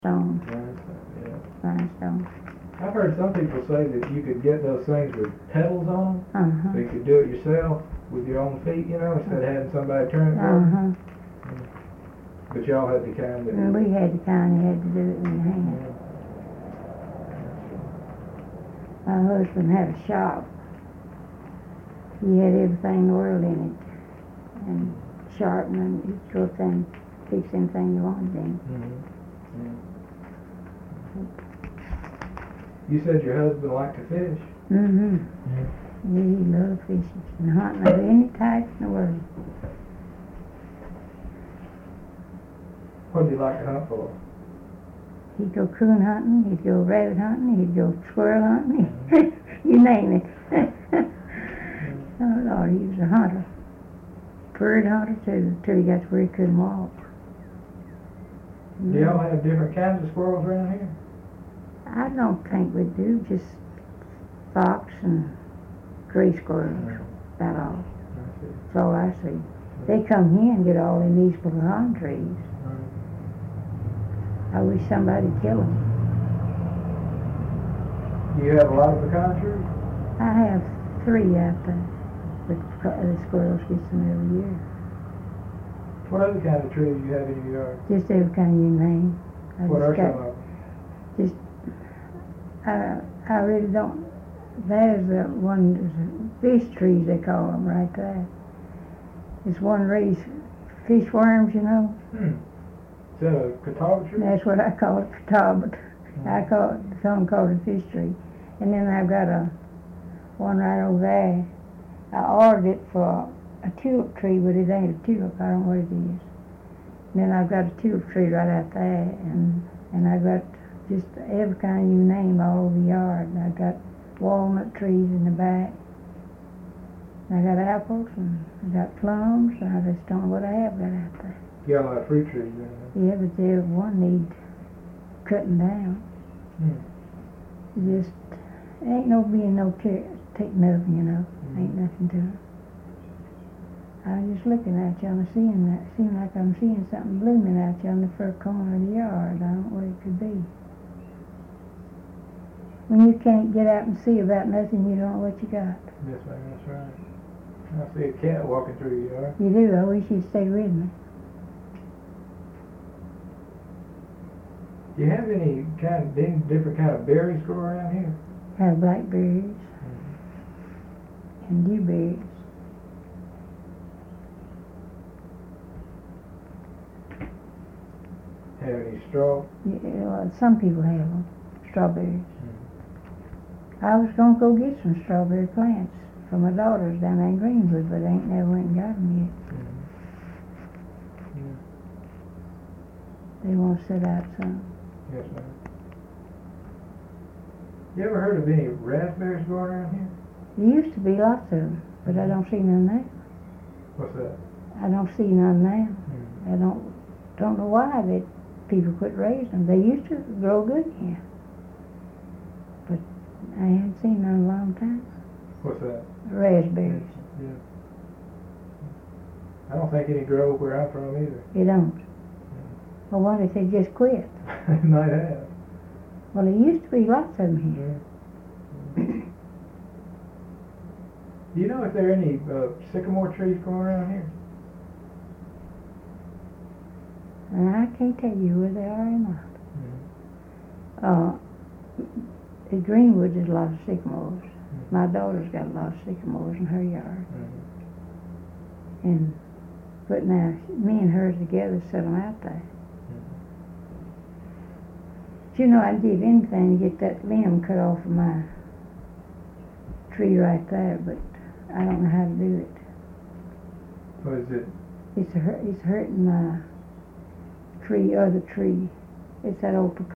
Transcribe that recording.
Stone, Yeah. limestone. I've heard some people say that you could get those things with pedals on them, Uh-huh. so you could do it yourself with your own feet, instead of having somebody turn it for Uh-huh. you. But y'all had the kind that... And we had to kind of had to do it in hand. My husband had a shop. He had everything in the world in it. And sharpening, he'd go up there and fix anything you wanted in. You said your husband liked to fish? Mm-hmm. Yeah. Yeah, he loved fishing and hunting of any type in the world. What did he like to hunt for? He'd go coon hunting, he'd go rabbit hunting, he'd go squirrel hunting, you name it. Oh Lord, he was a hunter. Bird hunter too, till he got to where he couldn't walk. Do y'all have different kinds of squirrels around here? I don't think we do, just fox and gray squirrels, about all. That's all I see. They come here and get all in these pecan trees. I wish somebody'd kill them. Do you have a lot of pecan trees? I have 3 out there, but the squirrels get some every year. What other kind of trees do you have in your yard? Just every kind you name. What are some of them? Just, I really don't. There's fish trees they call them right there. It's one race, fish worms, you know. Is that a catawba tree? That's what I call it, catawba. Some call it a fish tree. And then I've got one right over there. I ordered it for a tulip tree, but it ain't a tulip. I don't know what it is. And then I've got a tulip tree right out there, and I've got just every kind you name all over the yard. And I've got walnut trees in the back. And I got apples, and I got plums, and I just don't know what I have got out there. You got a lot of fruit trees in there. Yeah, but every one needs cutting down. Just ain't no being no take nothing, you know. Ain't nothing to it. I was just looking at you and seeing that. Seemed like I'm seeing something blooming out you on the far corner of the yard. I don't know what it could be. When you can't get out and see about nothing, you don't know what you got. Yes, ma'am, that's right. I see a cat walking through your yard. You do. I wish you'd stay with me. Do you have any different kind of berries grow around here? Have blackberries and dewberries. Have any straw? Yeah, well, some people have them. Strawberries. I was going to go get some strawberry plants for my daughters down there in Greenwood, but I ain't never went and got them yet. They want to set out some. Yes, ma'am. You ever heard of any raspberries growing around here? There used to be lots of them, but I don't see none now. What's that? I don't see none now. I don't know why that people quit raising them. They used to grow good here, but I haven't seen none in a long time. What's that? Raspberries. Yeah. I don't think any grow where I'm from either. They don't. I wonder if they just quit. They might have. Well, there used to be lots of them here. Do you know if there are any sycamore trees growing around here? And I can't tell you where they are or not. At Greenwood, there's a lot of sycamores. My daughter's got a lot of sycamores in her yard. But now, me and her together set them out there. But you know, I'd give anything to get that limb cut off of my tree right there, but I don't know how to do it. What is it? It's hurting my other tree. It's that old pecan.